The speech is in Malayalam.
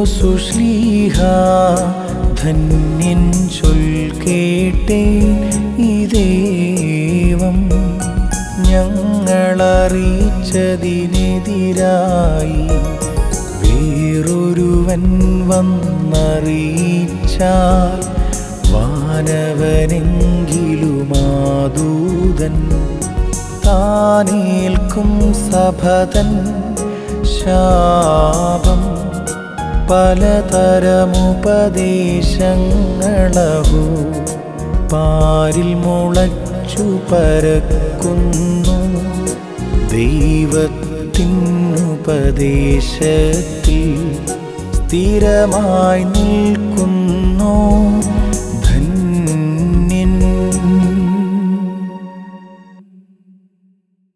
പൗലോസുശ്ലീഹ ധന്യൻ ചൊൽക്കേട്ടേ ഇതേവം ഞങ്ങളറിയിച്ചതിനെതിരായി വേറൊരുവൻ വന്നറിയിച്ചാൽ വാനവനെങ്കിലുമാദൂതൻ താനേൽക്കും സഭതൻ ശാപം. പലതരമുപദേശങ്ങളഹോ പാരിൽ മുളച്ചു പരക്കുന്നു, ദൈവത്തിനുപദേശത്തിൽ സ്ഥിരമായി നിൽക്കുന്നു.